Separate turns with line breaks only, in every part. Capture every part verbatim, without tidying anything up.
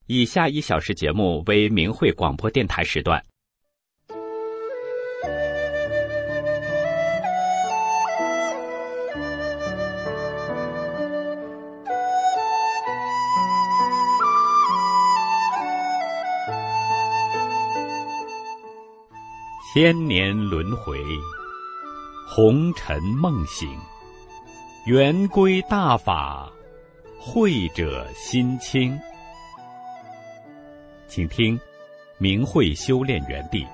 以下一小时节目为明慧广播电台时段。千年轮回，红尘梦醒，圆归大法，慧者心清。请听明慧修炼园地。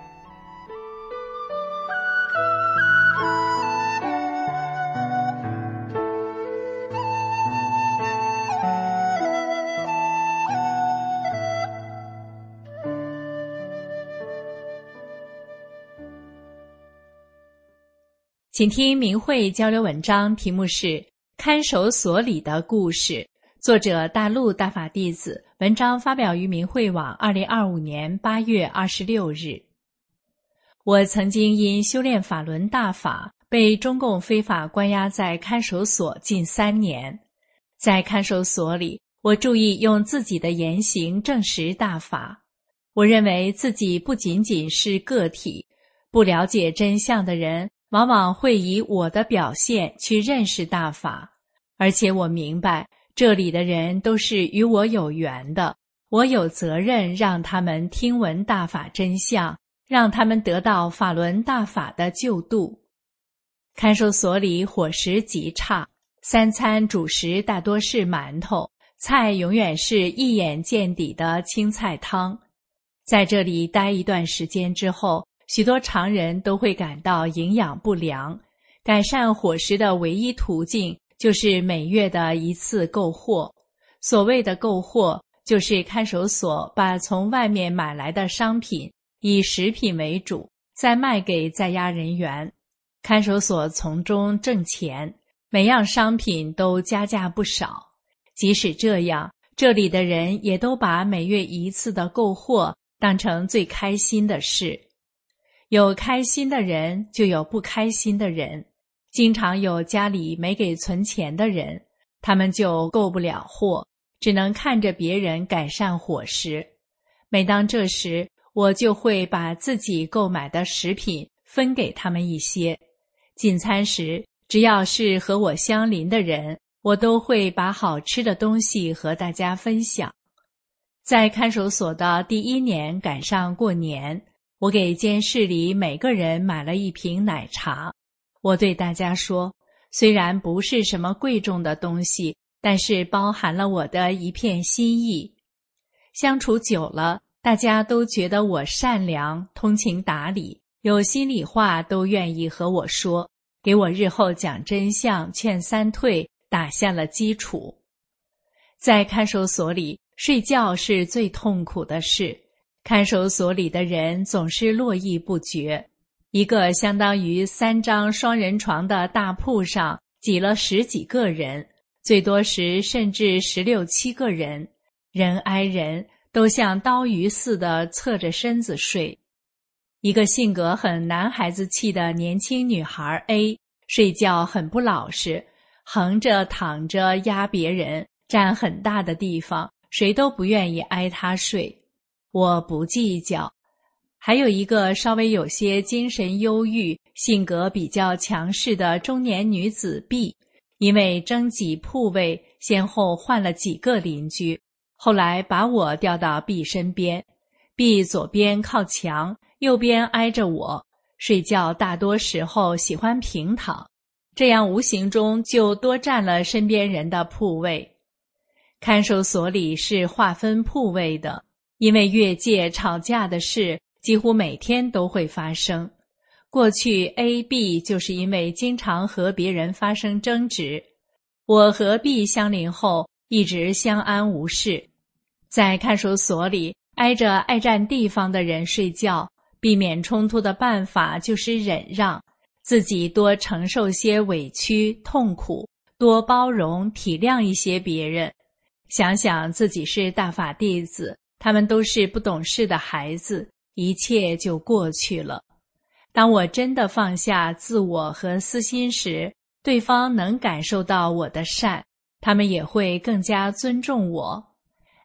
请听明慧交流文章，题目是《看守所里的故事》，作者大陆大法弟子，文章发表于明慧网二零二五年八月二十六日。我曾经因修炼法轮大法，被中共非法关押在看守所近三年。在看守所里，我注意用自己的言行证实大法。我认为自己不仅仅是个体，不了解真相的人往往会以我的表现去认识大法，而且我明白这里的人都是与我有缘的，我有责任让他们听闻大法真相，让他们得到法轮大法的救度。看守所里伙食极差，三餐主食大多是馒头，菜永远是一眼见底的青菜汤。在这里待一段时间之后，许多常人都会感到营养不良，改善伙食的唯一途径就是每月的一次购货。所谓的购货，就是看守所把从外面买来的商品以食品为主，再卖给在押人员，看守所从中挣钱，每样商品都加价不少。即使这样，这里的人也都把每月一次的购货当成最开心的事。有开心的人，就有不开心的人。经常有家里没给存钱的人，他们就购不了货，只能看着别人改善伙食。每当这时，我就会把自己购买的食品分给他们一些。进餐时，只要是和我相邻的人，我都会把好吃的东西和大家分享。在看守所的第一年赶上过年，我给监室里每个人买了一瓶奶茶。我对大家说，虽然不是什么贵重的东西，但是包含了我的一片心意。相处久了，大家都觉得我善良、通情达理，有心里话都愿意和我说，给我日后讲真相、劝三退打下了基础。在看守所里，睡觉是最痛苦的事。看守所里的人总是络绎不绝，一个相当于三张双人床的大铺上挤了十几个人，最多时甚至十六七个人，人挨人，都像刀鱼似的侧着身子睡。一个性格很男孩子气的年轻女孩 A 睡觉很不老实，横着躺着压别人，占很大的地方，谁都不愿意挨她睡。我不计较。还有一个稍微有些精神忧郁、性格比较强势的中年女子 B， 因为争挤铺位，先后换了几个邻居，后来把我调到 B 身边。B 左边靠墙，右边挨着我，睡觉大多时候喜欢平躺，这样无形中就多占了身边人的铺位。看守所里是划分铺位的，因为越界吵架的事几乎每天都会发生。过去 A、B 就是因为经常和别人发生争执，我和 B 相邻后一直相安无事。在看守所里，挨着爱占地方的人睡觉，避免冲突的办法就是忍让，自己多承受些委屈痛苦，多包容体谅一些别人。想想自己是大法弟子，他们都是不懂事的孩子，一切就过去了。当我真的放下自我和私心时，对方能感受到我的善，他们也会更加尊重我。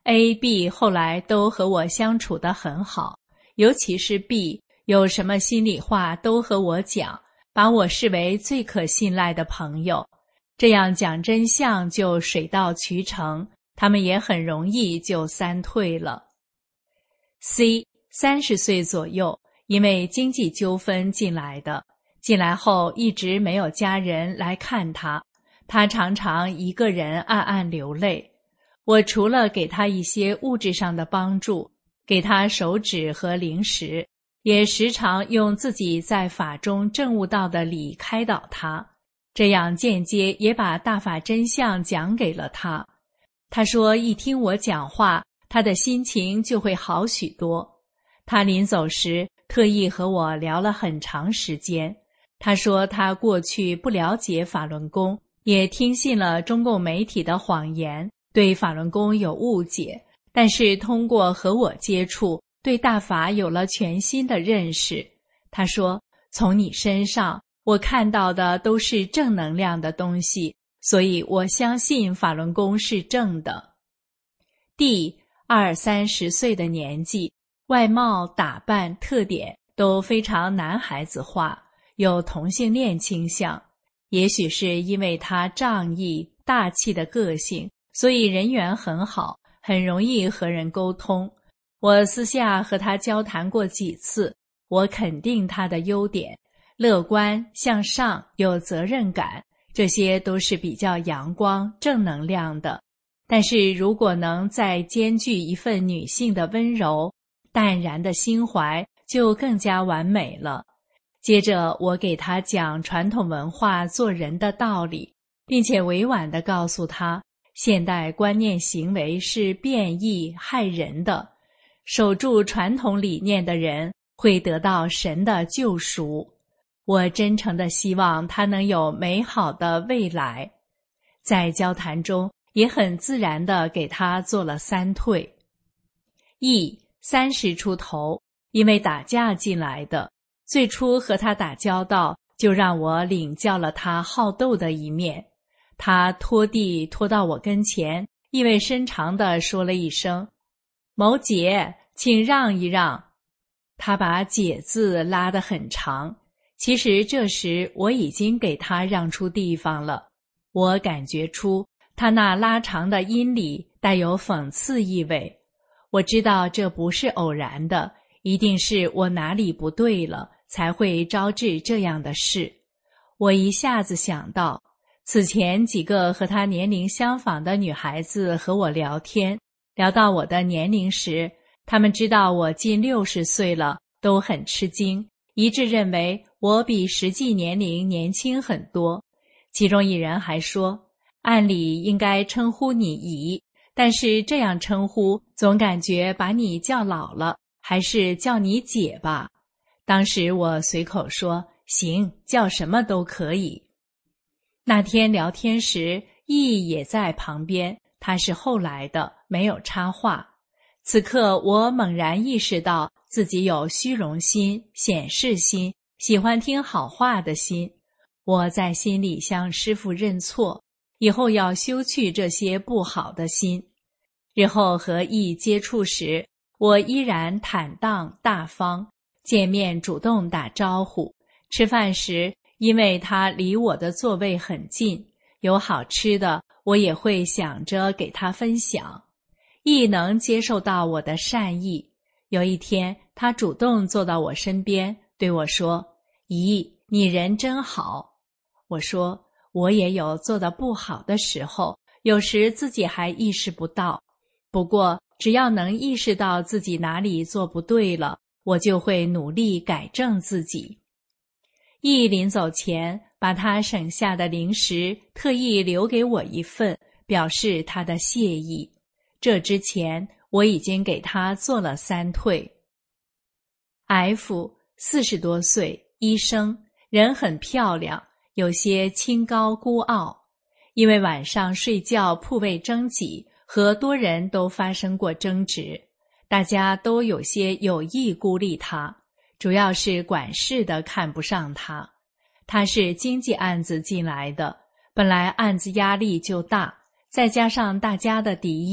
A、B 后来都和我相处得很好，尤其是 B， 有什么心里话都和我讲，把我视为最可信赖的朋友。这样讲真相就水到渠成，他们也很容易就三退了。C 三十岁左右，因为经济纠纷进来的，进来后一直没有家人来看他，他常常一个人暗暗流泪。我除了给他一些物质上的帮助，给他手纸和零食，也时常用自己在法中证悟到的理开导他，这样间接也把大法真相讲给了他。他说一听我讲话，他的心情就会好许多。他临走时特意和我聊了很长时间。他说他过去不了解法轮功，也听信了中共媒体的谎言，对法轮功有误解，但是通过和我接触，对大法有了全新的认识。他说，从你身上我看到的都是正能量的东西，所以我相信法轮功是正的。D二三十岁的年纪，外貌打扮特点都非常男孩子化，有同性恋倾向。也许是因为他仗义大气的个性，所以人缘很好，很容易和人沟通。我私下和他交谈过几次，我肯定他的优点，乐观向上，有责任感，这些都是比较阳光正能量的。但是如果能再兼具一份女性的温柔淡然的心怀，就更加完美了。接着我给他讲传统文化做人的道理，并且委婉地告诉他，现代观念行为是变异害人的，守住传统理念的人会得到神的救赎。我真诚地希望他能有美好的未来。在交谈中也很自然地给他做了三退。E 三十出头，因为打架进来的，最初和他打交道，就让我领教了他好斗的一面。他拖地拖到我跟前，意味深长地说了一声，某姐，请让一让。他把姐字拉得很长，其实这时我已经给他让出地方了。我感觉出他那拉长的音里带有讽刺意味，我知道这不是偶然的，一定是我哪里不对了，才会招致这样的事。我一下子想到，此前几个和他年龄相仿的女孩子和我聊天，聊到我的年龄时，她们知道我近六十岁了，都很吃惊，一致认为我比实际年龄年轻很多。其中一人还说，按理应该称呼你姨，但是这样称呼总感觉把你叫老了，还是叫你姐吧。当时我随口说，行，叫什么都可以。那天聊天时，义也在旁边，他是后来的，没有插话。此刻我猛然意识到自己有虚荣心、显示心，喜欢听好话的心。我在心里向师父认错，以后要修去这些不好的心。日后和义接触时，我依然坦荡大方，见面主动打招呼。吃饭时，因为他离我的座位很近，有好吃的，我也会想着给他分享。义能接受到我的善意。有一天，他主动坐到我身边，对我说，姨，你人真好。我说，我也有做得不好的时候，有时自己还意识不到。不过，只要能意识到自己哪里做不对了，我就会努力改正自己。义临走前，把他省下的零食特意留给我一份，表示他的谢意。这之前，我已经给他做了三退。F 四十多岁，医生，人很漂亮，有些清高孤傲。因为晚上睡觉铺位争挤，和多人都发生过争执，大家都有些有意孤立他，主要是管事的看不上他。他是经济案子进来的，本来案子压力就大，再加上大家的敌意，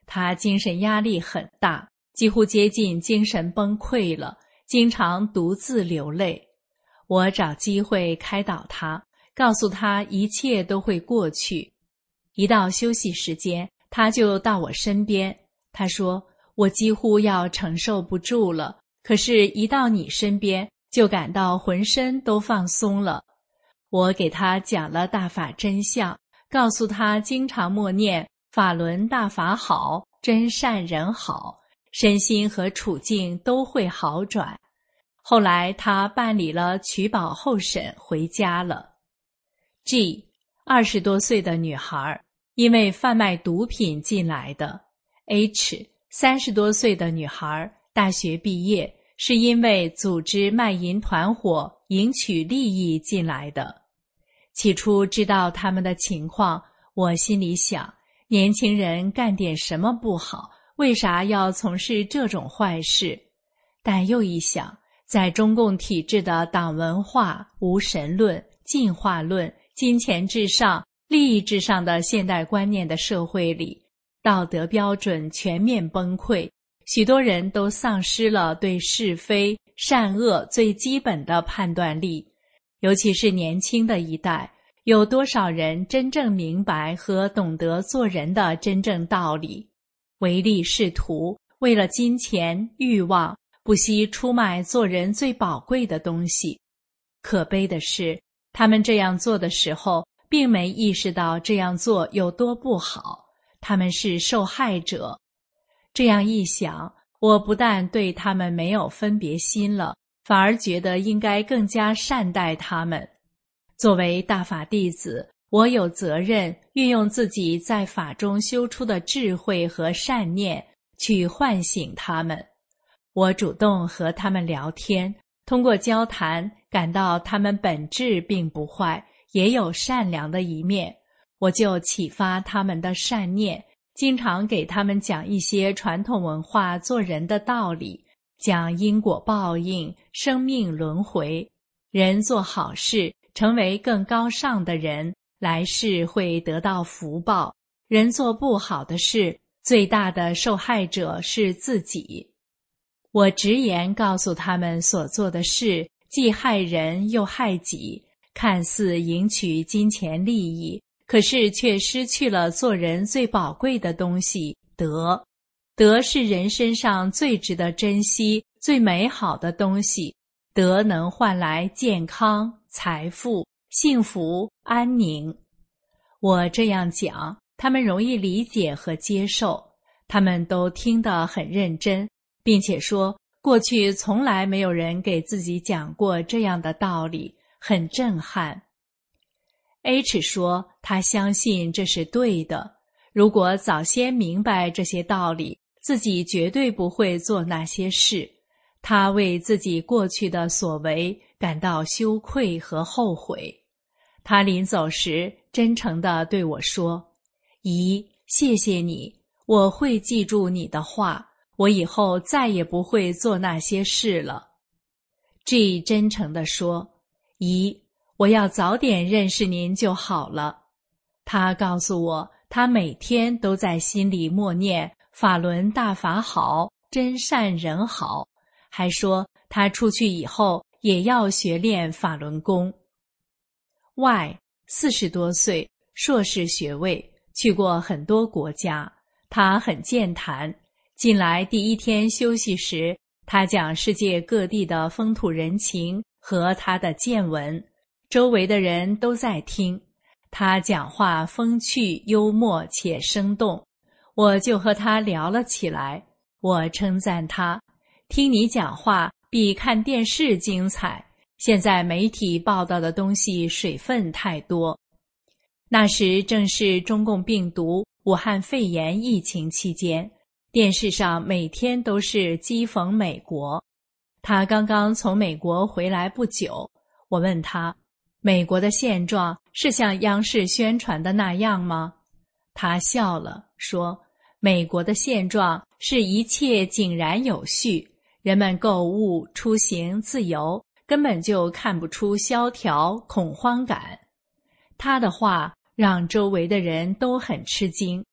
他精神压力很大，几乎接近精神崩溃了，经常独自流泪。我找机会开导他，告诉他一切都会过去。一到休息时间，他就到我身边。他说，我几乎要承受不住了，可是一到你身边，就感到浑身都放松了。我给他讲了大法真相，告诉他经常默念法轮大法好，真善人好，身心和处境都会好转。后来他办理了取保候审，回家了。G， 二十多岁的女孩，因为贩卖毒品进来的。H， 三十多岁的女孩，大学毕业，是因为组织卖淫团伙赢取利益进来的。起初知道他们的情况，我心里想，年轻人干点什么不好，为啥要从事这种坏事？但又一想，在中共体制的党文化、无神论、进化论、金钱至上、利益至上的现代观念的社会里，道德标准全面崩溃，许多人都丧失了对是非、善恶最基本的判断力。尤其是年轻的一代，有多少人真正明白和懂得做人的真正道理？唯利是图，为了金钱、欲望，不惜出卖做人最宝贵的东西。可悲的是，他们这样做的时候，并没意识到这样做有多不好，他们是受害者。这样一想，我不但对他们没有分别心了，反而觉得应该更加善待他们。作为大法弟子，我有责任运用自己在法中修出的智慧和善念，去唤醒他们。我主动和他们聊天，通过交谈，感到他们本质并不坏，也有善良的一面。我就启发他们的善念，经常给他们讲一些传统文化做人的道理，讲因果报应、生命轮回，人做好事，成为更高尚的人，来世会得到福报；人做不好的事，最大的受害者是自己。我直言告诉他们所做的事，既害人又害己，看似赢取金钱利益，可是却失去了做人最宝贵的东西——德。德是人身上最值得珍惜、最美好的东西。德能换来健康、财富、幸福、安宁。我这样讲，他们容易理解和接受，他们都听得很认真，并且说过去从来没有人给自己讲过这样的道理，很震撼。H 说他相信这是对的，如果早先明白这些道理，自己绝对不会做那些事。他为自己过去的所为感到羞愧和后悔。他临走时真诚地对我说，姨，谢谢你，我会记住你的话，我以后再也不会做那些事了。G 真诚地说，姨，我要早点认识您就好了。他告诉我，他每天都在心里默念法轮大法好，真善人好，还说他出去以后也要学练法轮功。Y 四十多岁，硕士学位，去过很多国家，他很健谈。进来第一天休息时，他讲世界各地的风土人情和他的见闻，周围的人都在听。他讲话风趣幽默且生动，我就和他聊了起来。我称赞他，听你讲话比看电视精彩，现在媒体报道的东西水分太多。那时正是中共病毒武汉肺炎疫情期间，电视上每天都是讥讽美国。他刚刚从美国回来不久，我问他，美国的现状是像央视宣传的那样吗？他笑了，说，美国的现状是一切井然有序，人们购物、出行自由，根本就看不出萧条、恐慌感。他的话让周围的人都很吃惊。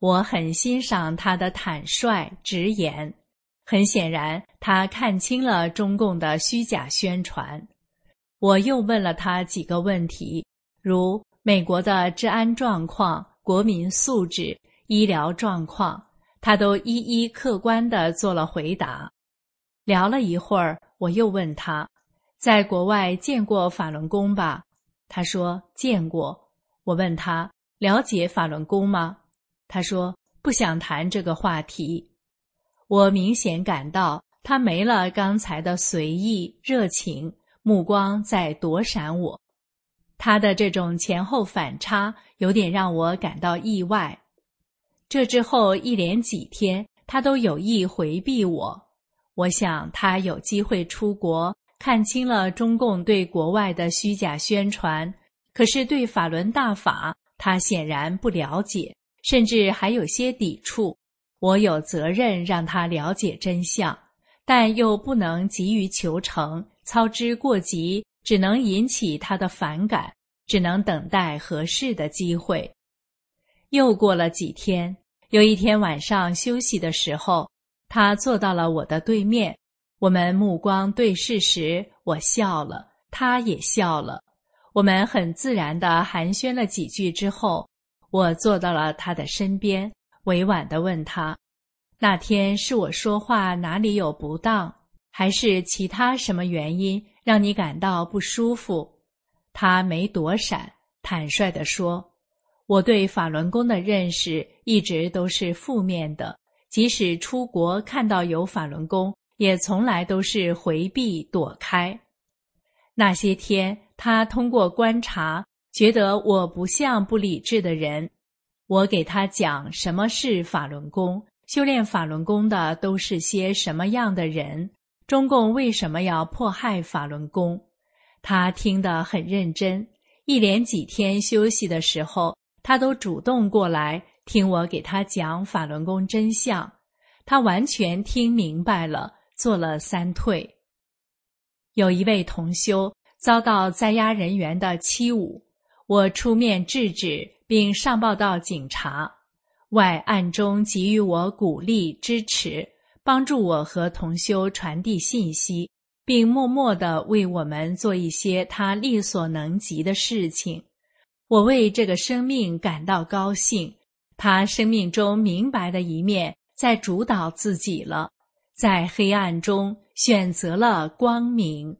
我很欣赏他的坦率直言，很显然他看清了中共的虚假宣传。我又问了他几个问题，如美国的治安状况、国民素质、医疗状况，他都一一客观地做了回答。聊了一会儿，我又问他，在国外见过法轮功吧？他说见过。我问他，了解法轮功吗？他说不想谈这个话题。我明显感到他没了刚才的随意热情，目光在躲闪我。他的这种前后反差有点让我感到意外。这之后一连几天，他都有意回避我。我想他有机会出国，看清了中共对国外的虚假宣传，可是对法轮大法，他显然不了解，甚至还有些抵触。我有责任让他了解真相，但又不能急于求成，操之过急，只能引起他的反感，只能等待合适的机会。又过了几天，有一天晚上休息的时候，他坐到了我的对面，我们目光对视时，我笑了，他也笑了。我们很自然地寒暄了几句之后，我坐到了他的身边，委婉地问他，那天是我说话哪里有不当，还是其他什么原因让你感到不舒服？他没躲闪，坦率地说，我对法轮功的认识一直都是负面的，即使出国看到有法轮功，也从来都是回避躲开。那些天，他通过观察，觉得我不像不理智的人。我给他讲什么是法轮功，修炼法轮功的都是些什么样的人，中共为什么要迫害法轮功。他听得很认真，一连几天休息的时候，他都主动过来听我给他讲法轮功真相。他完全听明白了，做了三退。有一位同修遭到在押人员的欺侮，我出面制止并上报到警察，外暗中给予我鼓励支持，帮助我和同修传递信息，并默默地为我们做一些他力所能及的事情。我为这个生命感到高兴，他生命中明白的一面在主导自己了，在黑暗中选择了光明。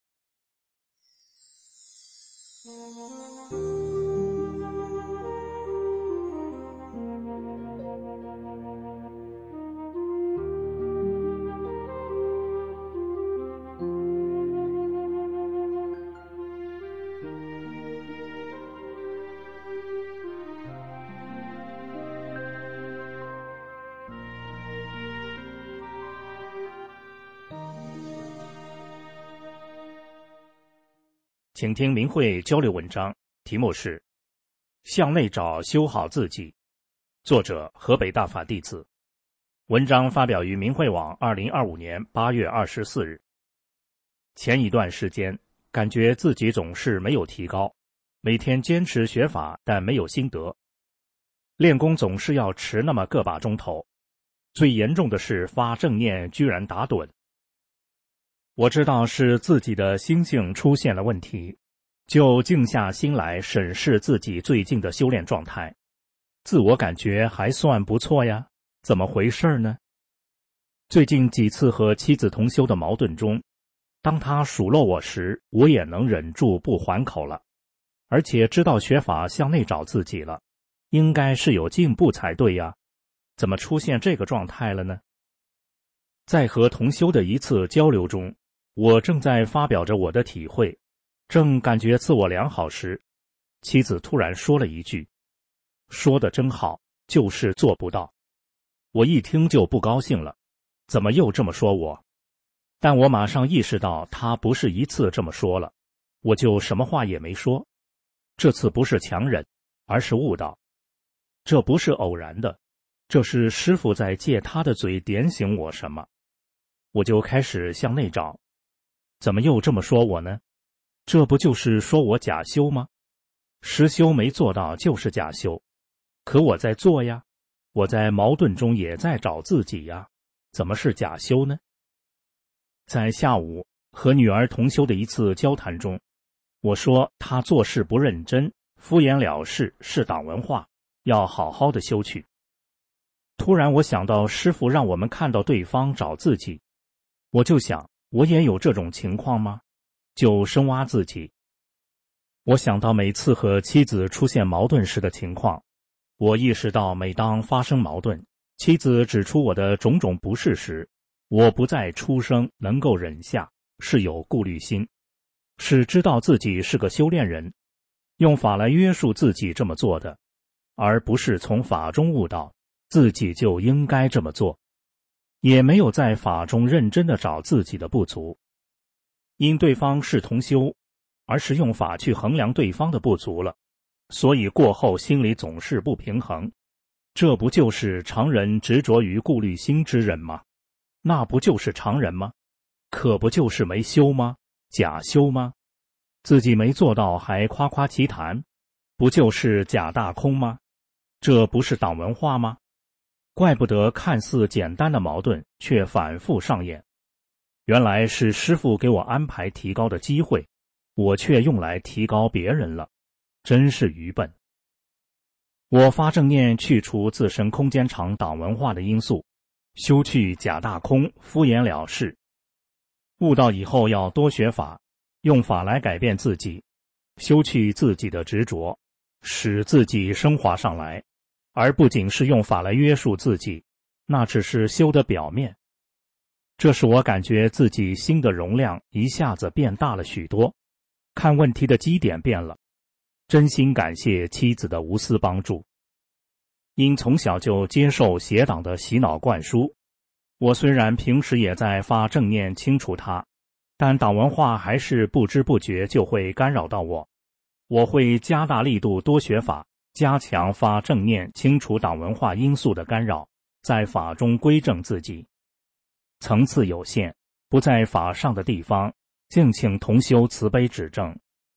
请听明慧交流文章，题目是向内找修好自己，作者河北大法弟子。文章发表于明慧网二零二五年八月二十四日。前一段时间感觉自己总是没有提高，每天坚持学法但没有心得，练功总是要迟那么个把钟头，最严重的是发正念居然打盹。我知道是自己的心性出现了问题，就静下心来审视自己最近的修炼状态，自我感觉还算不错呀，怎么回事呢？最近几次和妻子同修的矛盾中，当他数落我时，我也能忍住不还口了，而且知道学法向内找自己了，应该是有进步才对呀，怎么出现这个状态了呢？在和同修的一次交流中，我正在发表着我的体会，正感觉自我良好时，妻子突然说了一句，说得真好，就是做不到。我一听就不高兴了，怎么又这么说我？但我马上意识到他不是一次这么说了，我就什么话也没说。这次不是强忍，而是悟道。这不是偶然的，这是师父在借他的嘴点醒我什么。我就开始向内找，怎么又这么说我呢？这不就是说我假修吗？实修没做到就是假修，可我在做呀， 我在矛盾中也在找自己呀，怎么是假修呢？在下午和女儿同修的一次交谈中，我说她做事不认真，敷衍了事，是党文化，要好好的修去。突然我想到师父让我们看到对方找自己，我就想我也有这种情况吗？就深挖自己。我想到每次和妻子出现矛盾时的情况，我意识到每当发生矛盾，妻子指出我的种种不是时，我不再出声，能够忍下，是有顾虑心，是知道自己是个修炼人，用法来约束自己这么做的，而不是从法中悟到自己就应该这么做，也没有在法中认真地找自己的不足。因对方是同修，而是用法去衡量对方的不足了，所以过后心里总是不平衡。这不就是常人执着于顾虑心之人吗？那不就是常人吗？可不就是没修吗？假修吗？自己没做到还夸夸其谈，不就是假大空吗？这不是党文化吗？怪不得看似简单的矛盾却反复上演，原来是师父给我安排提高的机会，我却用来提高别人了，真是愚笨。我发正念去除自身空间场党文化的因素，修去假大空，敷衍了事。悟道以后要多学法，用法来改变自己，修去自己的执着，使自己升华上来，而不仅是用法来约束自己，那只是修的表面。这使我感觉自己心的容量一下子变大了许多，看问题的基点变了。真心感谢妻子的无私帮助。因从小就接受邪党的洗脑灌输，我虽然平时也在发正念清除它，但党文化还是不知不觉就会干扰到我。我会加大力度多学法，加强发正念清除党文化因素的干扰，在法中归正自己。层次有限，不在法上的地方，敬请同修慈悲指正。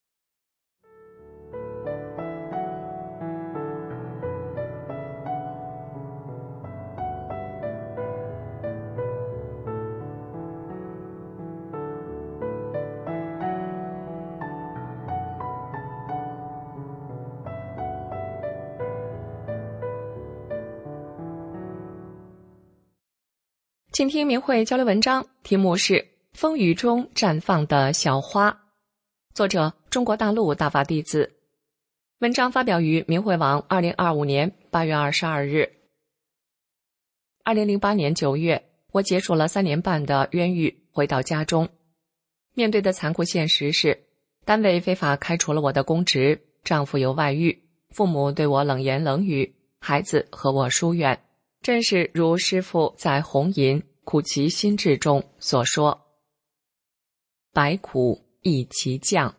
请听明慧交流文章，题目是《风雨中绽放的小花》，作者中国大陆大法弟子。文章发表于明慧网二零二五年八月二十二日。二零零八年九月，我结束了三年半的冤狱，回到家中。面对的残酷现实是，单位非法开除了我的公职，丈夫有外遇，父母对我冷言冷语，孩子和我疏远。正是如师父在《红银苦其心志》中所说，百苦易其降。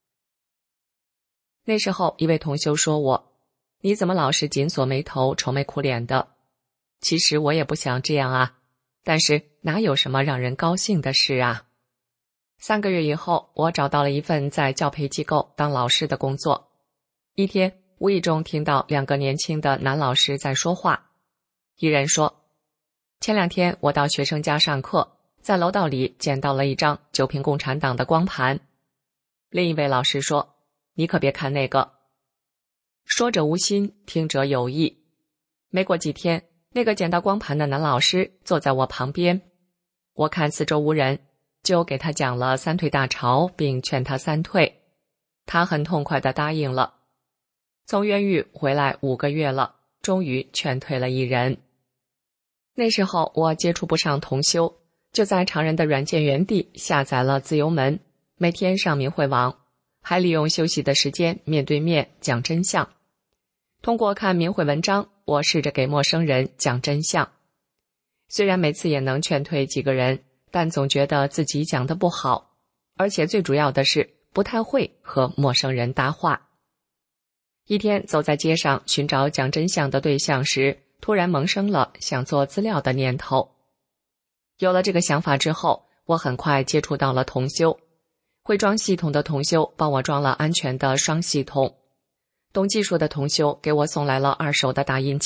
那时候一位同修说我，你怎么老是紧锁眉头，愁眉苦脸的？其实我也不想这样啊，但是哪有什么让人高兴的事啊。三个月以后，我找到了一份在教培机构当老师的工作。一天无意中听到两个年轻的男老师在说话，一人说，前两天我到学生家上课，在楼道里捡到了一张九评共产党的光盘。另一位老师说，你可别看那个。说者无心，听者有意。没过几天，那个捡到光盘的男老师坐在我旁边，我看四周无人，就给他讲了三退大潮，并劝他三退。他很痛快地答应了。从冤狱回来五个月了，终于劝退了一人。那时候我接触不上同修，就在常人的软件园地下载了自由门，每天上明慧网，还利用休息的时间面对面讲真相。通过看明慧文章，我试着给陌生人讲真相。虽然每次也能劝退几个人，但总觉得自己讲得不好，而且最主要的是不太会和陌生人搭话。一天走在街上寻找讲真相的对象时，突然萌生了想做资料的念头。有了这个想法之后，我很快接触到了同修。会装系统的同修帮我装了安全的双系统，懂技术的同修给我送来了二手的打印机，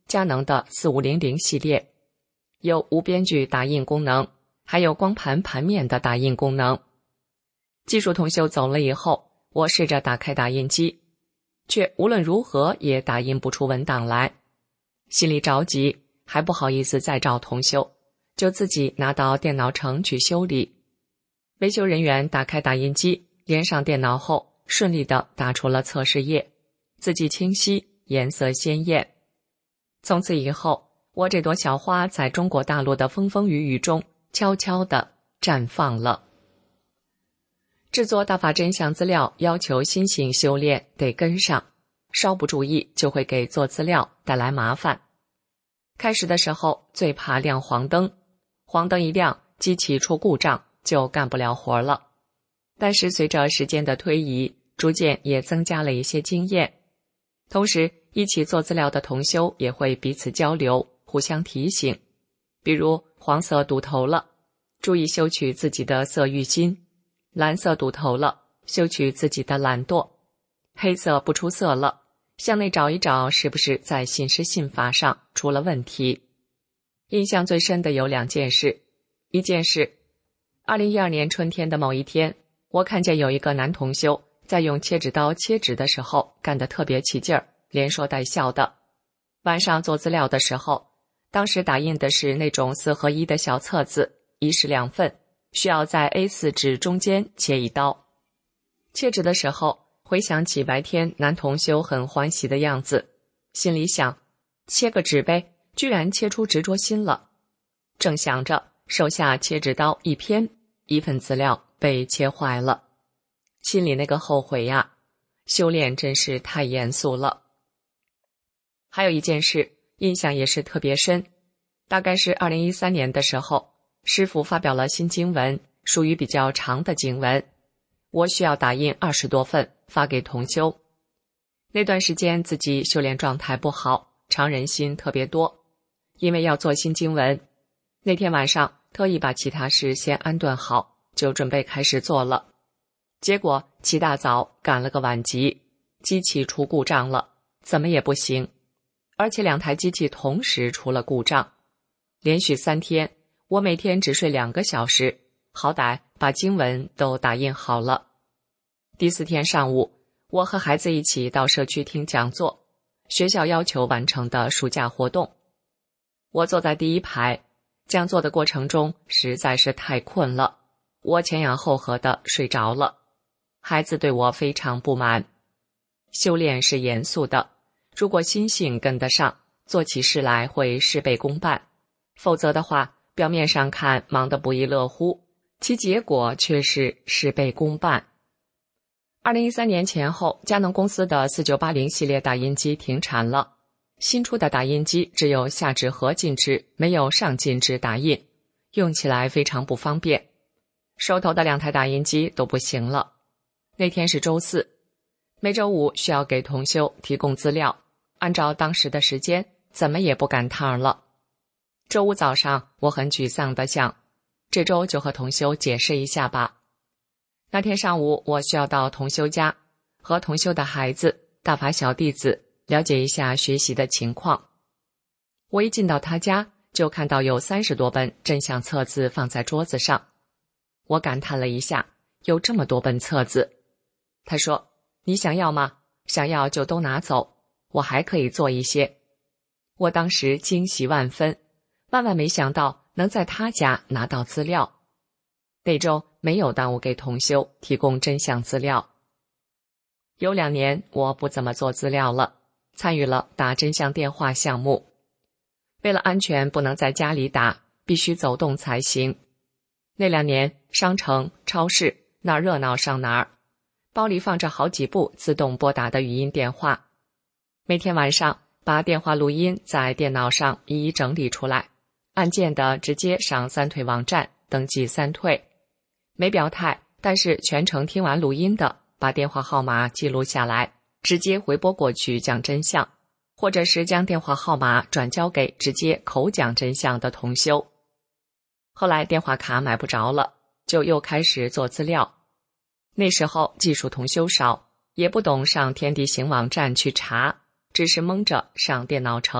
佳能的四五零零系列，有无边距打印功能，还有光盘盘面的打印功能。技术同修走了以后，我试着打开打印机，却无论如何也打印不出文档来，心里着急，还不好意思再找同修，就自己拿到电脑城去修理。维修人员打开打印机，连上电脑后，顺利地打出了测试页，字迹清晰，颜色鲜艳。从此以后，我这朵小花在中国大陆的风风雨雨中悄悄地绽放了。制作大法真相资料要求心性修炼得跟上，稍不注意就会给做资料带来麻烦。开始的时候最怕亮黄灯，黄灯一亮，机器出故障就干不了活了。但是随着时间的推移，逐渐也增加了一些经验。同时一起做资料的同修也会彼此交流，互相提醒，比如黄色堵头了，注意修取自己的色欲心；蓝色堵头了，修取自己的懒惰；黑色不出色了，向内找一找是不是在信师信法上出了问题。印象最深的有两件事，一件事，二零一二年春天的某一天，我看见有一个男同修在用切纸刀切纸的时候干得特别起劲儿，连说带笑的。晚上做资料的时候，当时打印的是那种四合一的小册子，一式两份，需要在 A 四 纸中间切一刀。切纸的时候，回想起白天男同修很欢喜的样子，心里想，切个纸呗，居然切出执着心了。正想着，手下切纸刀一偏，一份资料被切坏了。心里那个后悔呀，修炼真是太严肃了。还有一件事，印象也是特别深，大概是二零一三年的时候，师父发表了新经文，属于比较长的经文，我需要打印二十多份发给同修。那段时间自己修炼状态不好，常人心特别多，因为要做新经文，那天晚上特意把其他事先安顿好，就准备开始做了。结果起大早赶了个晚集，机器出故障了，怎么也不行，而且两台机器同时出了故障。连续三天，我每天只睡两个小时，好歹把经文都打印好了。第四天上午，我和孩子一起到社区听讲座，学校要求完成的暑假活动。我坐在第一排，讲座的过程中实在是太困了，我前仰后合的睡着了。孩子对我非常不满。修炼是严肃的，如果心性跟得上，做起事来会事倍功半，否则的话，表面上看忙得不亦乐乎，其结果却是事倍功半。二零一三年前后，佳能公司的四九八零系列打印机停产了，新出的打印机只有下纸盒进制，没有上进制打印，用起来非常不方便。手头的两台打印机都不行了。那天是周四，每周五需要给同修提供资料，按照当时的时间，怎么也不赶趟了。周五早上，我很沮丧地想，这周就和同修解释一下吧。那天上午，我需要到同修家，和同修的孩子、大法小弟子了解一下学习的情况。我一进到他家，就看到有三十多本真相册子放在桌子上。我感叹了一下，有这么多本册子。他说，你想要吗？想要就都拿走，我还可以做一些。我当时惊喜万分，万万没想到能在他家拿到资料。那周没有耽误给同修提供真相资料。有两年我不怎么做资料了，参与了打真相电话项目。为了安全不能在家里打，必须走动才行。那两年商城、超市哪儿热闹上哪儿，包里放着好几部自动拨打的语音电话。每天晚上把电话录音在电脑上一一整理出来，按键的直接上三退网站登记三退。没表态，但是全程听完录音的，把电话号码记录下来，直接回拨过去讲真相，或者是将电话号码转交给直接口讲真相的同修。后来电话卡买不着了，就又开始做资料。那时候技术同修少，也不懂上天地行网站去查，只是蒙着上电脑城，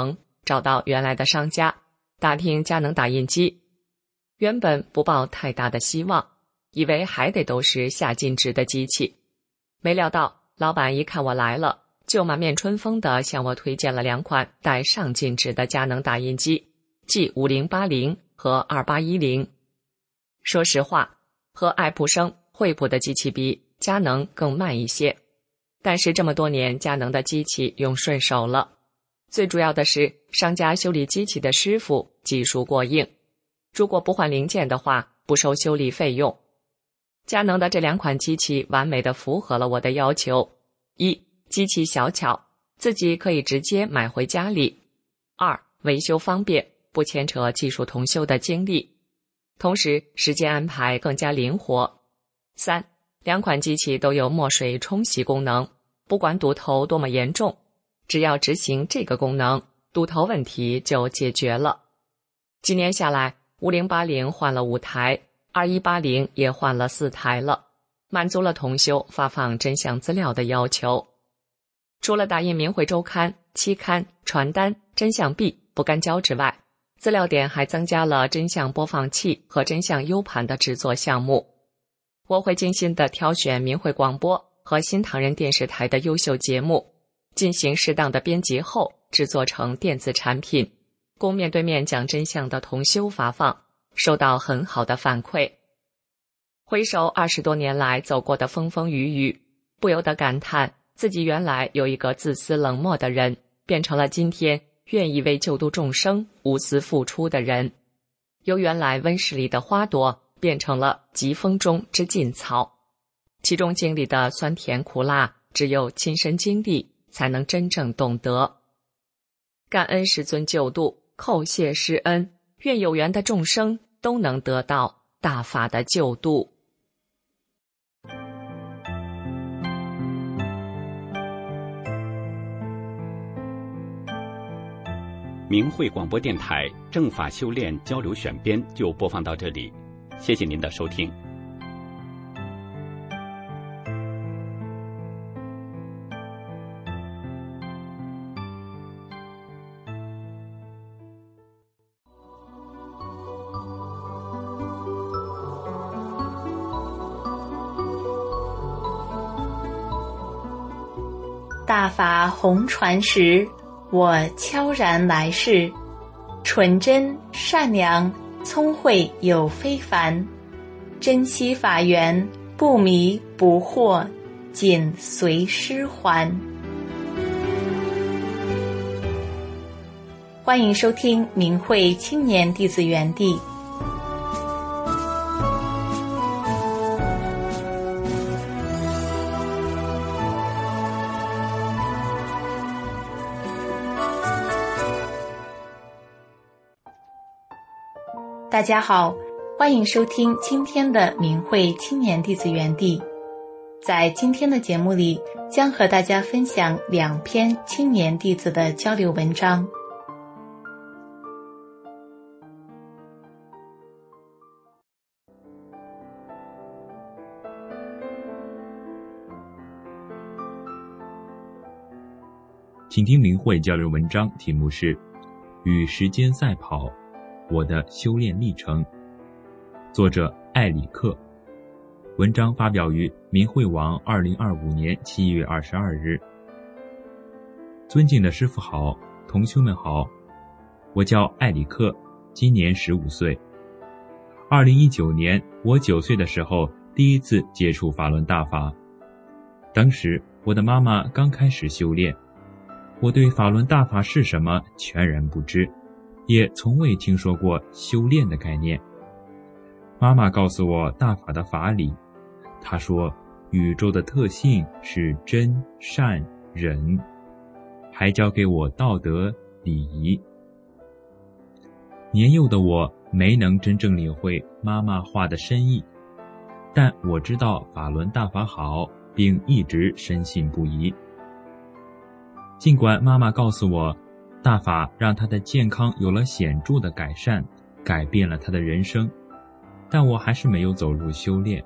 找到原来的商家，打听佳能打印机。原本不抱太大的希望，以为还得都是下进纸的机器，没料到老板一看我来了，就满面春风地向我推荐了两款带上进纸的佳能打印机，即五零八零和二八一零。说实话，和爱普生、惠普的机器比，佳能更慢一些。但是这么多年，佳能的机器用顺手了。最主要的是，商家修理机器的师傅技术过硬，如果不换零件的话，不收修理费用。佳能的这两款机器完美地符合了我的要求：一、机器小巧，自己可以直接买回家里；二、维修方便，不牵扯技术同修的精力，同时时间安排更加灵活。三、两款机器都有墨水冲洗功能，不管堵头多么严重，只要执行这个功能，堵头问题就解决了。几年下来，五零八零换了五台，二一八零也换了四台了，满足了同修发放真相资料的要求。除了打印明慧周刊、期刊、传单、真相币、不干胶之外，资料点还增加了真相播放器和真相 U 盘的制作项目。我会精心地挑选明慧广播和新唐人电视台的优秀节目，进行适当的编辑后制作成电子产品，供面对面讲真相的同修发放，收到很好的反馈。回首二十多年来走过的风风雨雨，不由得感叹自己原来有一个自私冷漠的人，变成了今天愿意为救度众生无私付出的人，由原来温室里的花朵变成了疾风中之劲草，其中经历的酸甜苦辣，只有亲身经历才能真正懂得。感恩师尊救度，叩谢师恩，愿有缘的众生都能得到大法的救度。
明慧广播电台正法修炼交流选编就播放到这里，谢谢您的收听。
大法红传时，我悄然来世，纯真善良聪慧有非凡，珍惜法缘，不迷不惑，紧随师还。欢迎收听明慧青年弟子园地。大家好，欢迎收听今天的明慧青年弟子园地。在今天的节目里，将和大家分享两篇青年弟子的交流文章。
请听明慧交流文章，题目是《与时间赛跑：我的修炼历程》，作者艾里克。文章发表于明慧网二零二五年七月二十二日。尊敬的师父好，同修们好，我叫艾里克，今年十五岁。二零一九年，我九岁的时候第一次接触法轮大法，当时我的妈妈刚开始修炼，我对法轮大法是什么全然不知，也从未听说过修炼的概念。妈妈告诉我大法的法理，她说宇宙的特性是真善忍，还教给我道德礼仪。年幼的我没能真正领会妈妈话的深意，但我知道法轮大法好，并一直深信不疑。尽管妈妈告诉我大法让她的健康有了显著的改善，改变了她的人生，但我还是没有走入修炼。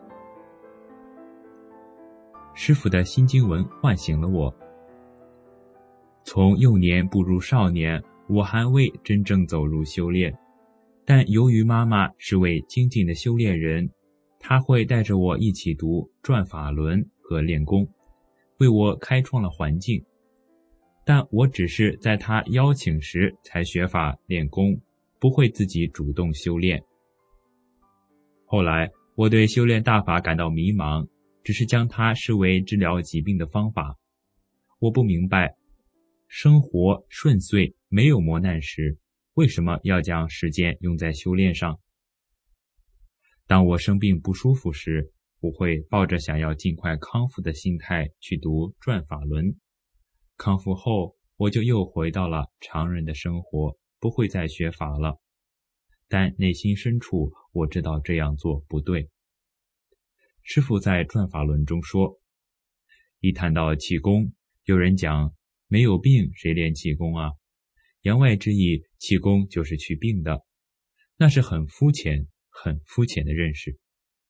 师父的心经文唤醒了我。从幼年步入少年， 我还未真正走入修炼，但由于妈妈是位精进的修炼人，她会带着我一起读转法轮和练功，为我开创了环境。但我只是在她邀请时才学法练功，不会自己主动修炼。后来我对修炼大法感到迷茫，只是将它视为治疗疾病的方法。我不明白，生活顺遂没有磨难时，为什么要将时间用在修炼上？当我生病不舒服时，我会抱着想要尽快康复的心态去读转法轮。康复后，我就又回到了常人的生活，不会再学法了。但内心深处，我知道这样做不对。师父在转法轮中说，一谈到气功，有人讲没有病谁练气功啊？言外之意，气功就是去病的，那是很肤浅、很肤浅的认识。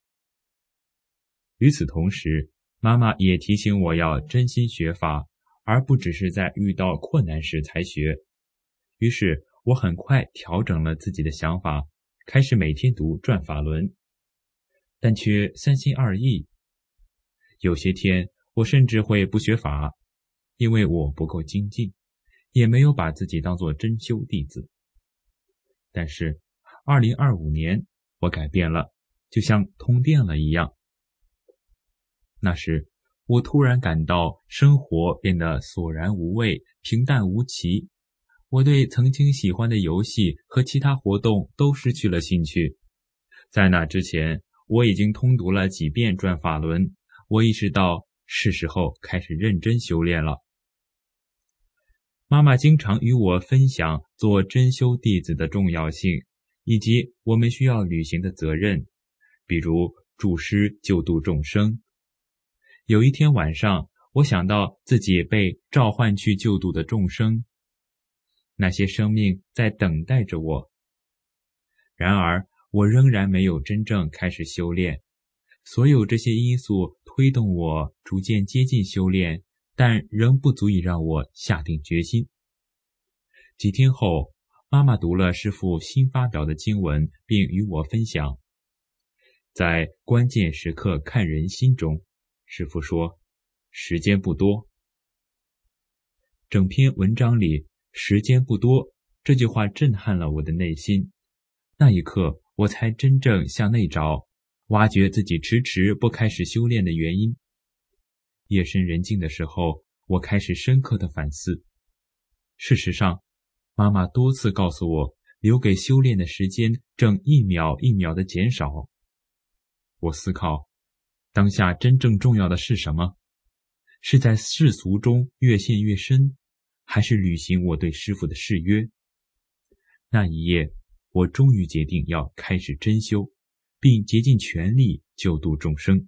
与此同时，妈妈也提醒我要真心学法，而不只是在遇到困难时才学。于是我很快调整了自己的想法，开始每天读转法轮，但却三心二意。有些天我甚至会不学法，因为我不够精进，也没有把自己当作真修弟子。但是二零二五年我改变了，就像通电了一样。那时我突然感到生活变得索然无味，平淡无奇。我对曾经喜欢的游戏和其他活动都失去了兴趣。在那之前，我已经通读了几遍转法轮，我意识到是时候开始认真修炼了。妈妈经常与我分享做真修弟子的重要性，以及我们需要履行的责任，比如助师救度众生。有一天晚上，我想到自己被召唤去救度的众生，那些生命在等待着我。然而，我仍然没有真正开始修炼。所有这些因素推动我逐渐接近修炼，但仍不足以让我下定决心。几天后，妈妈读了师父新发表的经文，并与我分享，在关键时刻看人心中，师父说，时间不多。整篇文章里，时间不多这句话震撼了我的内心。那一刻，我才真正向内找，挖掘自己迟迟不开始修炼的原因。夜深人静的时候，我开始深刻的反思。事实上，妈妈多次告诉我，留给修炼的时间正一秒一秒的减少。我思考，当下真正重要的是什么？是在世俗中越陷越深，还是履行我对师父的誓约？那一夜，我终于决定要开始真修，并竭尽全力救度众生，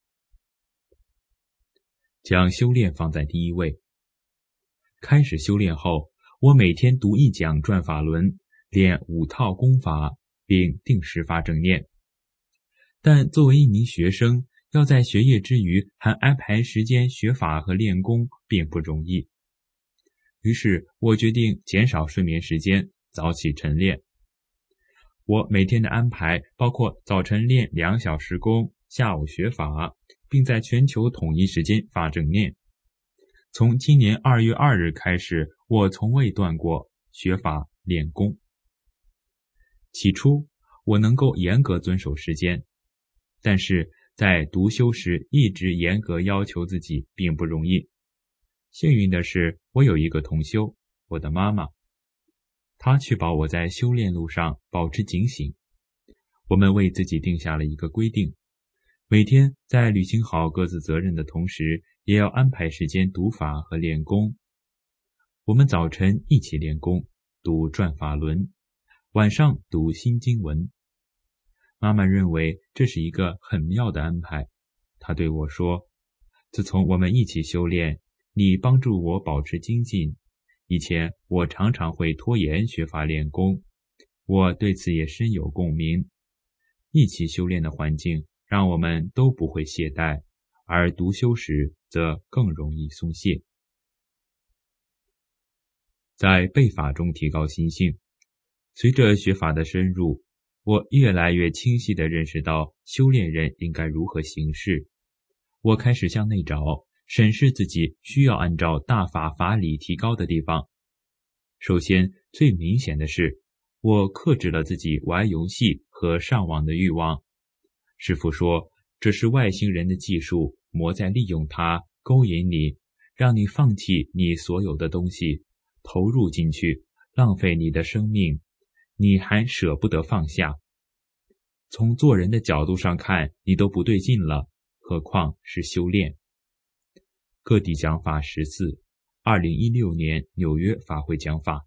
将修炼放在第一位。开始修炼后，我每天读一讲转法轮，练五套功法，并定时发正念。但作为一名学生，要在学业之余还安排时间学法和练功并不容易。于是我决定减少睡眠时间，早起晨练。我每天的安排包括早晨练两小时功，下午学法，并在全球统一时间发正念。从今年二月二日开始，我从未断过学法练功。起初，我能够严格遵守时间，但是在读修时一直严格要求自己并不容易。幸运的是，我有一个同修，我的妈妈，她确保我在修炼路上保持警醒。我们为自己定下了一个规定，每天在履行好各自责任的同时，也要安排时间读法和练功。我们早晨一起练功，读转法轮，晚上读心经文。妈妈认为这是一个很妙的安排，她对我说，自从我们一起修炼，你帮助我保持精进。以前我常常会拖延学法练功，我对此也深有共鸣。一起修炼的环境让我们都不会懈怠，而独修时则更容易松懈。 在背法中提高心性。随着学法的深入，我越来越清晰地认识到修炼人应该如何行事。我开始向内找，审视自己需要按照大法法理提高的地方。首先，最明显的是，我克制了自己玩游戏和上网的欲望。师父说，这是外星人的技术，魔在利用它勾引你，让你放弃你所有的东西，投入进去，浪费你的生命，你还舍不得放下。从做人的角度上看，你都不对劲了，何况是修炼。各地讲法十四，二零一六年纽约法会讲法。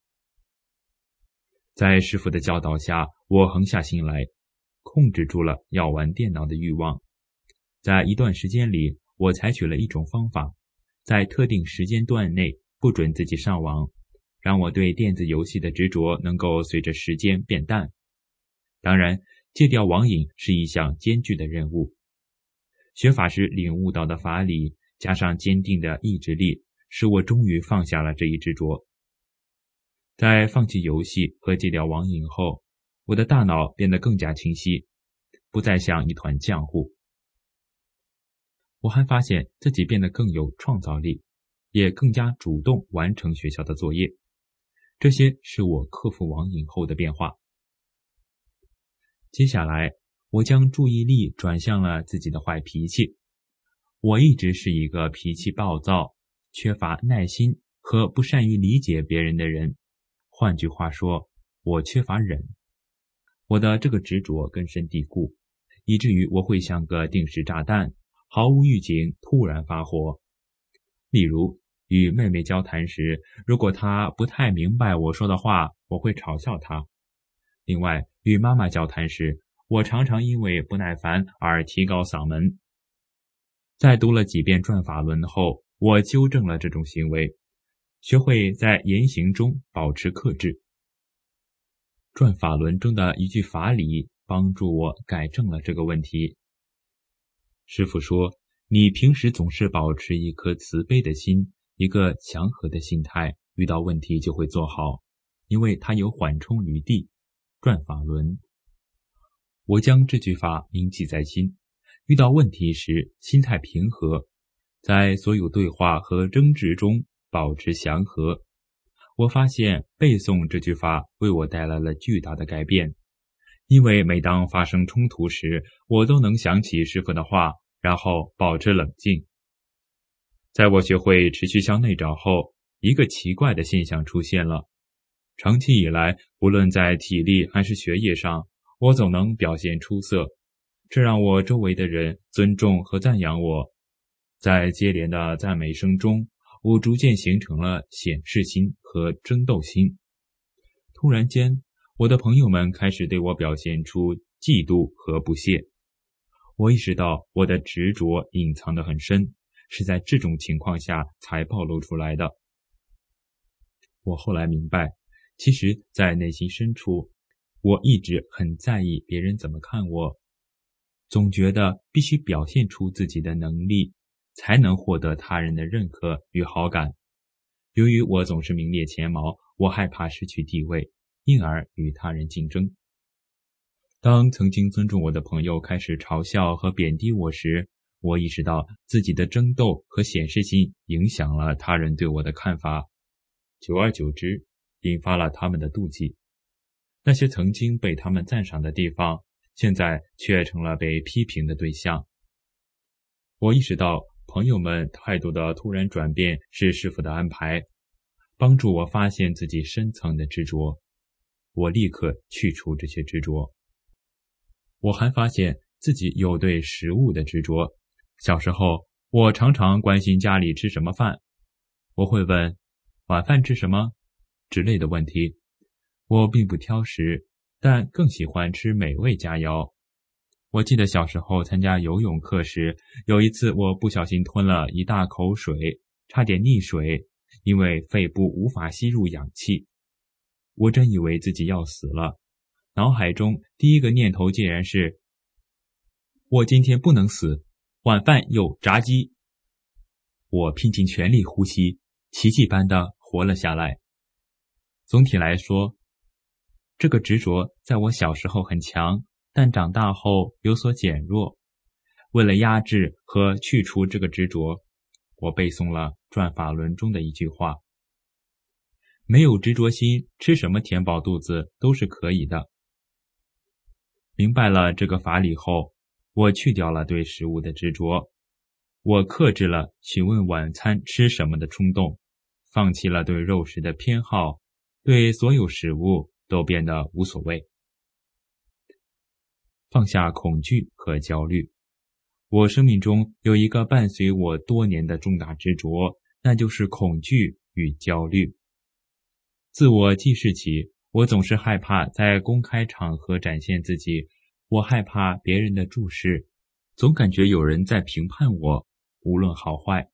在师父的教导下，我横下心来，控制住了要玩电脑的欲望。在一段时间里，我采取了一种方法，在特定时间段内不准自己上网，让我对电子游戏的执着能够随着时间变淡。当然，戒掉网瘾是一项艰巨的任务。学法时领悟到的法理，加上坚定的意志力，使我终于放下了这一执着。在放弃游戏和戒掉网瘾后，我的大脑变得更加清晰，不再像一团浆糊。我还发现自己变得更有创造力，也更加主动完成学校的作业。这些是我克服网瘾后的变化。接下来，我将注意力转向了自己的坏脾气。我一直是一个脾气暴躁、缺乏耐心和不善于理解别人的人。换句话说，我缺乏忍。我的这个执着根深蒂固，以至于我会像个定时炸弹，毫无预警突然发火。例如，与妹妹交谈时，如果她不太明白我说的话，我会嘲笑她。另外，与妈妈交谈时，我常常因为不耐烦而提高嗓门。在读了几遍转法轮后，我纠正了这种行为，学会在言行中保持克制。转法轮中的一句法理帮助我改正了这个问题。师父说，你平时总是保持一颗慈悲的心，一个祥和的心态，遇到问题就会做好，因为它有缓冲余地。转法轮。我将这句话铭记在心，遇到问题时心态平和，在所有对话和争执中保持祥和。我发现背诵这句话为我带来了巨大的改变，因为每当发生冲突时，我都能想起师父的话，然后保持冷静。在我学会持续向内找后，一个奇怪的现象出现了。长期以来，无论在体力还是学业上，我总能表现出色，这让我周围的人尊重和赞扬我。在接连的赞美声中，我逐渐形成了显示心和争斗心。突然间，我的朋友们开始对我表现出嫉妒和不屑。我意识到我的执着隐藏得很深，是在这种情况下才暴露出来的。我后来明白，其实在内心深处，我一直很在意别人怎么看我，总觉得必须表现出自己的能力，才能获得他人的认可与好感。由于我总是名列前茅，我害怕失去地位，因而与他人竞争。当曾经尊重我的朋友开始嘲笑和贬低我时，我意识到自己的争斗和显示心影响了他人对我的看法，久而久之，引发了他们的妒忌。那些曾经被他们赞赏的地方，现在却成了被批评的对象。我意识到朋友们态度的突然转变是师父的安排，帮助我发现自己深层的执着。我立刻去除这些执着。我还发现自己有对食物的执着。小时候，我常常关心家里吃什么饭，我会问晚饭吃什么之类的问题。我并不挑食，但更喜欢吃美味佳肴。我记得小时候参加游泳课时，有一次我不小心吞了一大口水，差点溺水，因为肺部无法吸入氧气。我真以为自己要死了，脑海中第一个念头竟然是，我今天不能死，晚饭有炸鸡。我拼尽全力呼吸，奇迹般的活了下来， 总体来说，这个执着在我小时候很强，但长大后有所减弱。为了压制和去除这个执着，我背诵了《转法轮》中的一句话：没有执着心，吃什么填饱肚子都是可以的。明白了这个法理后，我去掉了对食物的执着，我克制了询问晚餐吃什么的冲动，放弃了对肉食的偏好，对所有食物都变得无所谓。放下恐惧和焦虑。我生命中有一个伴随我多年的重大执着，那就是恐惧与焦虑。自我记事起，我总是害怕在公开场合展现自己，我害怕别人的注视，总感觉有人在评判我，无论好坏。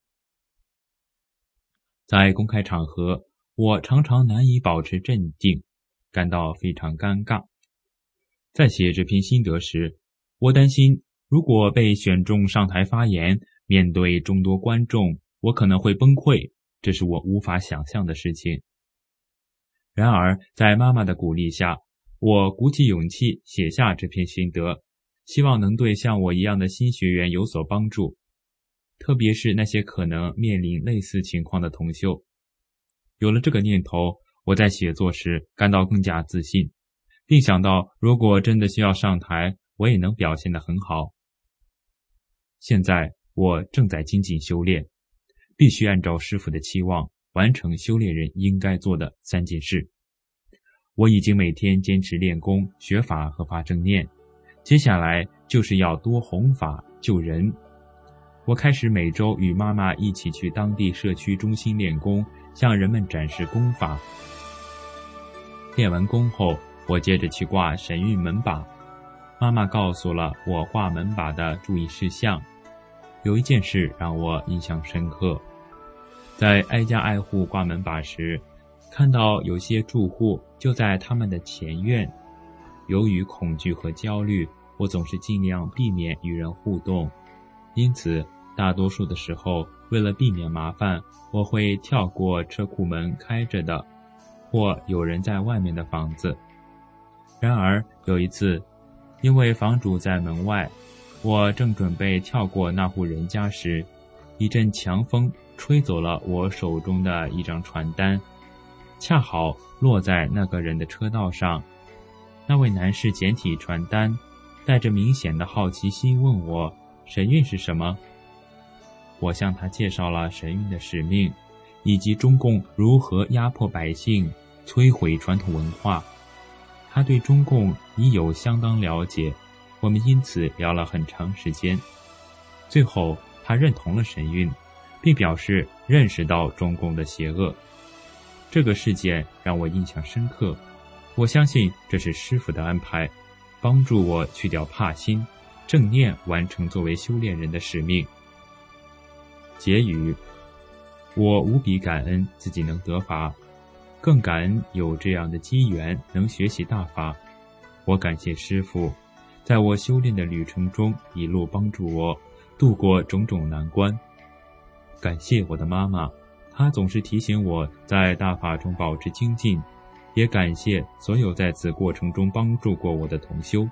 在公开场合，我常常难以保持镇定，感到非常尴尬。在写这篇心得时，我担心如果被选中上台发言，面对众多观众，我可能会崩溃，这是我无法想象的事情。然而，在妈妈的鼓励下，我鼓起勇气写下这篇心得，希望能对像我一样的新学员有所帮助，特别是那些可能面临类似情况的同修。有了这个念头，我在写作时感到更加自信，并想到如果真的需要上台，我也能表现得很好。现在我正在精进修炼，必须按照师父的期望完成修炼人应该做的三件事。我已经每天坚持练功、学法和发正念，接下来就是要多弘法救人。我开始每周与妈妈一起去当地社区中心练功，向人们展示功法。练完功后，我接着去挂神韵门把。妈妈告诉了我挂门把的注意事项。有一件事让我印象深刻，在挨家挨户挂门把时，看到有些住户就在他们的前院。由于恐惧和焦虑，我总是尽量避免与人互动，因此大多数的时候，为了避免麻烦，我会跳过车库门开着的或有人在外面的房子。然而有一次，因为房主在门外，我正准备跳过那户人家时，一阵强风吹走了我手中的一张传单，恰好落在那个人的车道上。那位男士捡起传单，带着明显的好奇心问我神韵是什么。我向他介绍了神韵的使命，以及中共如何压迫百姓、摧毁传统文化。他对中共已有相当了解，我们因此聊了很长时间。最后他认同了神韵，并表示认识到中共的邪恶。这个事件让我印象深刻，我相信这是师父的安排，帮助我去掉怕心，正念完成作为修炼人的使命。结语：我无比感恩自己能得法，更感恩有这样的机缘能学习大法。我感谢师父，在我修炼的旅程中一路帮助我度过种种难关。感谢我的妈妈，她总是提醒我在大法中保持精进，也感谢所有在此过程中帮助过我的同修。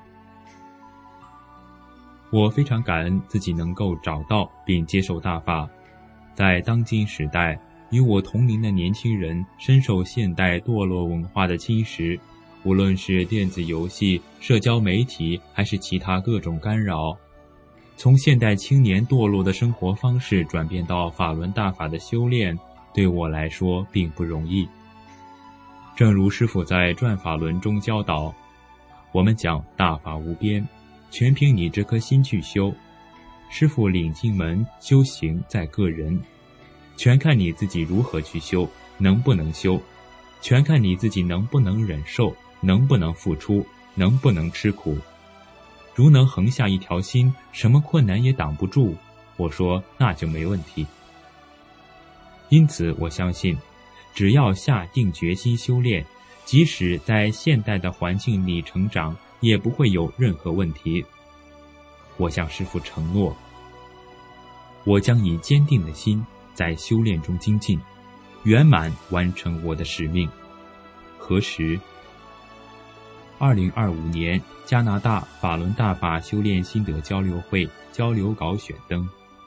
我非常感恩自己能够找到并接受大法。在当今时代，与我同龄的年轻人深受现代堕落文化的侵蚀，无论是电子游戏、社交媒体，还是其他各种干扰。从现代青年堕落的生活方式转变到法轮大法的修炼，对我来说并不容易。正如师父在《转法轮》中教导，我们讲大法无边，全凭你这颗心去修。师父领进门，修行在个人，全看你自己如何去修，能不能修，全看你自己能不能忍受，能不能付出，能不能吃苦。如能横下一条心，什么困难也挡不住，我说那就没问题。因此我相信，只要下定决心修炼，即使在现代的环境里成长，也不会有任何问题。我向师父承诺，我将以坚定的心在修炼中精进，圆满完成我的使命。 何时？二零二五年加拿大法轮大法修炼心得交流会交流稿选登。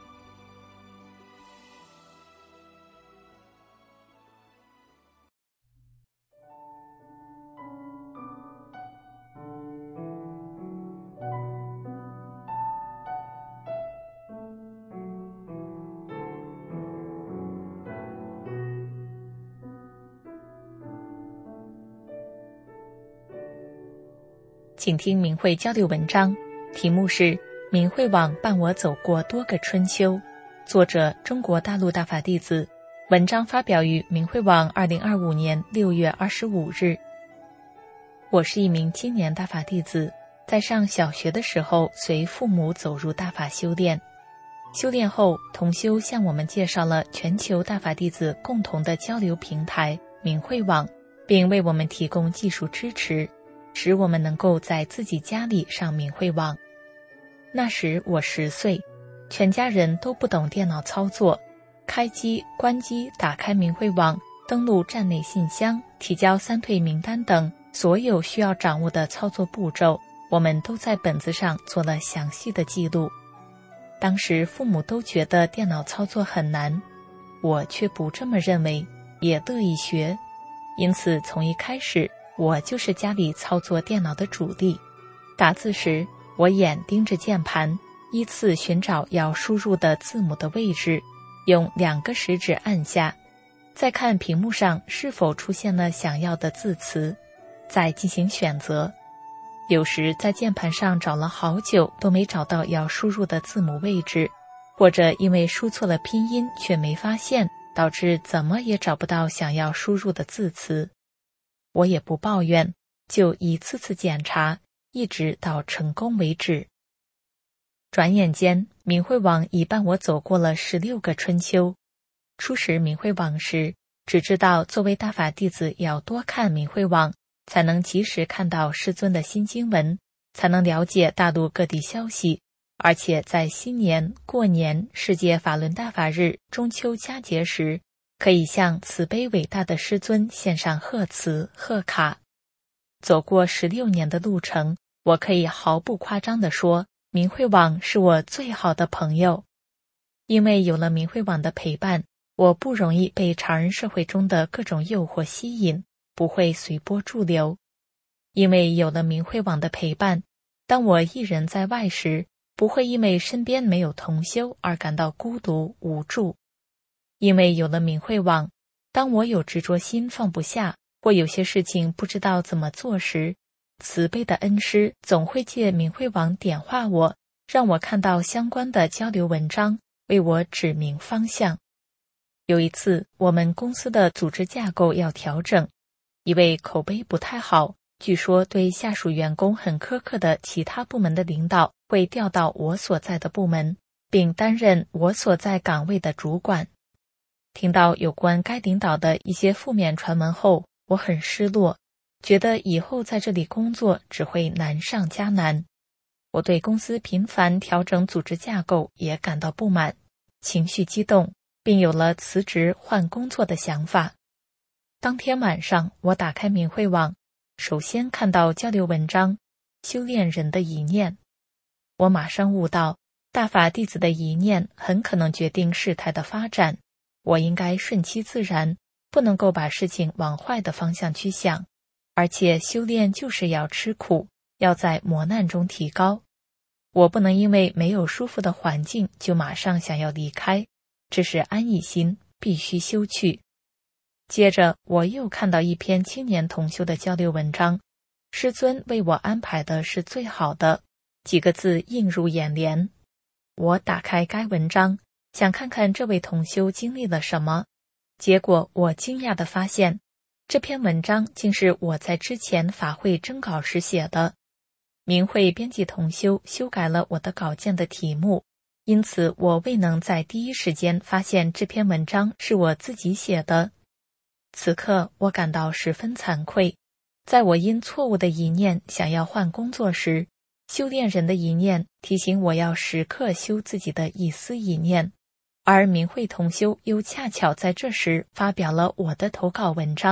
请听明慧交流文章，题目是明慧网伴我走过多个春秋，作者中国大陆大法弟子，文章发表于明慧网二零二五年六月二十五日。我是一名青年大法弟子，在上小学的时候随父母走入大法修炼。修炼后，同修向我们介绍了全球大法弟子共同的交流平台明慧网，并为我们提供技术支持，使我们能够在自己家里上明慧网。那时我十岁，全家人都不懂电脑操作，开机、关机、打开明慧网、登录站内信箱、提交三退名单等所有需要掌握的操作步骤，我们都在本子上做了详细的记录。当时父母都觉得电脑操作很难，我却不这么认为，也乐意学。因此从一开始，我就是家里操作电脑的主力。打字时，我眼盯着键盘，依次寻找要输入的字母的位置，用两个食指按下，再看屏幕上是否出现了想要的字词，再进行选择。有时在键盘上找了好久都没找到要输入的字母位置，或者因为输错了拼音却没发现，导致怎么也找不到想要输入的字词。我也不抱怨，就一次次检查，一直到成功为止。转眼间，明慧网已伴我走过了十六个春秋。初识明慧网时，只知道作为大法弟子要多看明慧网，才能及时看到师尊的新经文，才能了解大陆各地消息，而且在新年、过年、世界法轮大法日、中秋佳节时，可以向慈悲伟大的师尊献上贺词、贺卡。走过十六年的路程，我可以毫不夸张地说，明慧网是我最好的朋友。因为有了明慧网的陪伴，我不容易被常人社会中的各种诱惑吸引，不会随波逐流。因为有了明慧网的陪伴，当我一人在外时，不会因为身边没有同修而感到孤独无助。因为有了明慧网，当我有执着心放不下，或有些事情不知道怎么做时，慈悲的恩师总会借明慧网点化我，让我看到相关的交流文章，为我指明方向。有一次，我们公司的组织架构要调整，一位口碑不太好，据说对下属员工很苛刻的其他部门的领导会调到我所在的部门，并担任我所在岗位的主管。听到有关该领导的一些负面传闻后，我很失落，觉得以后在这里工作只会难上加难。我对公司频繁调整组织架构也感到不满，情绪激动，并有了辞职换工作的想法。当天晚上，我打开明慧网，首先看到交流文章修炼人的一念。我马上悟到，大法弟子的一念很可能决定事态的发展，我应该顺其自然，不能够把事情往坏的方向去想，而且修炼就是要吃苦，要在磨难中提高。我不能因为没有舒服的环境就马上想要离开，这是安逸心，必须修去。接着我又看到一篇青年同修的交流文章，师尊为我安排的是最好的，几个字映入眼帘。我打开该文章，想看看这位同修经历了什么，结果我惊讶地发现，这篇文章竟是我在之前法会征稿时写的。明慧编辑同修修改了我的稿件的题目，因此我未能在第一时间发现这篇文章是我自己写的。此刻我感到十分惭愧，在我因错误的一念想要换工作时，修炼人的一念提醒我要时刻修自己的一丝一念，而明慧同修又恰巧在这时发表了我的投稿文章，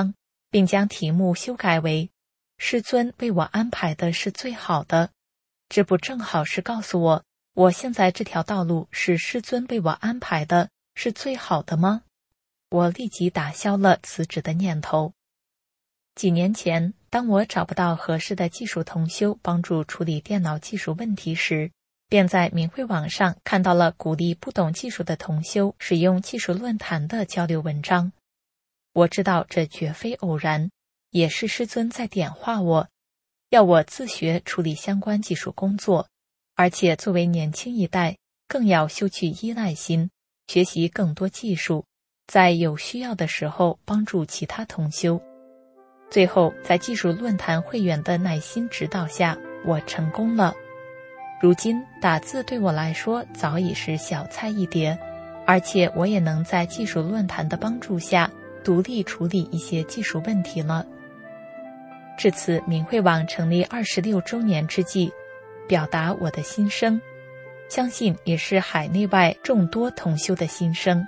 并将题目修改为师尊为我安排的是最好的，这不正好是告诉我，我现在这条道路是师尊为我安排的，是最好的吗？我立即打消了辞职的念头。几年前，当我找不到合适的技术同修帮助处理电脑技术问题时，便在明慧网上看到了鼓励不懂技术的同修使用技术论坛的交流文章。我知道这绝非偶然，也是师尊在点化我，要我自学处理相关技术工作，而且作为年轻一代，更要修去依赖心，学习更多技术，在有需要的时候帮助其他同修。最后，在技术论坛会员的耐心指导下，我成功了。如今打字对我来说早已是小菜一碟，而且我也能在技术论坛的帮助下独立处理一些技术问题了。至此，明慧网成立二十六周年之际，表达我的心声，相信也是海内外众多同修的心声。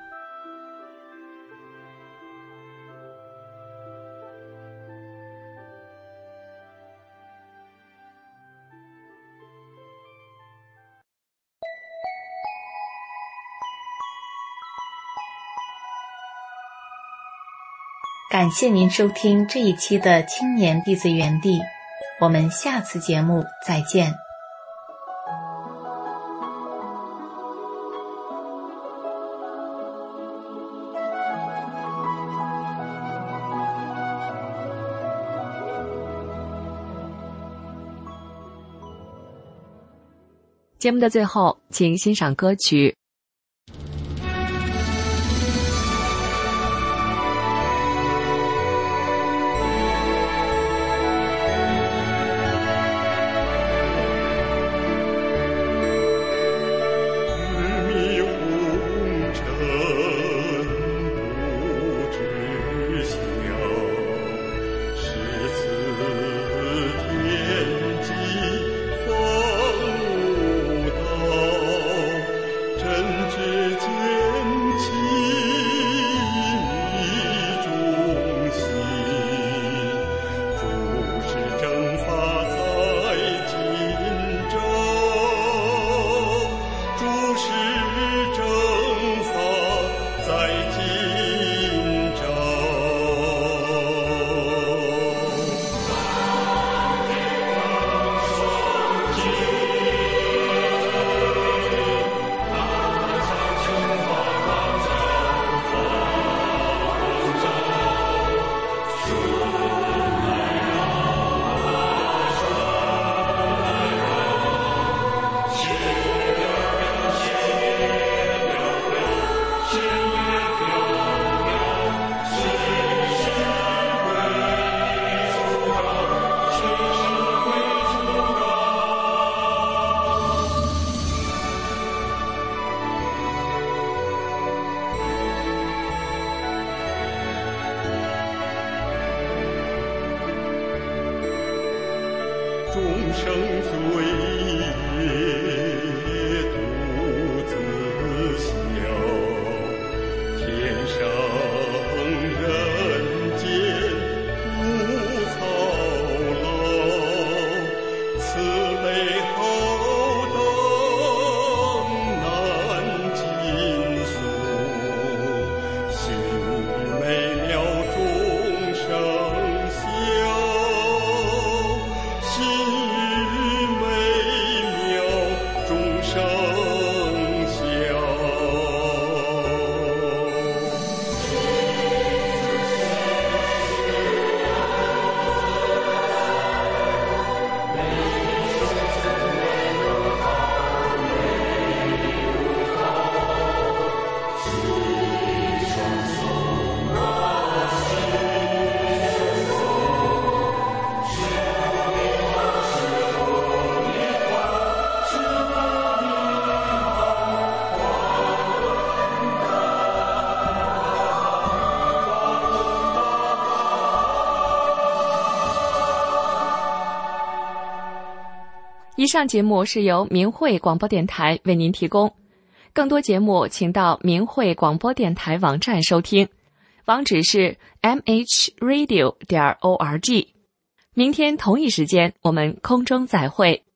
感谢您收听这一期的青年弟子园地，我们下次节目再见。
节目的最后，请欣赏歌曲。
众生岁月独自笑，天上人间无操劳，慈悲浩荡难尽诉，心语美了众生笑，心语美妙众生笑。
以上节目是由明慧广播电台为您提供，更多节目请到明慧广播电台网站收听。 网址是 m h radio 点 org。明天同一时间我们空中再会。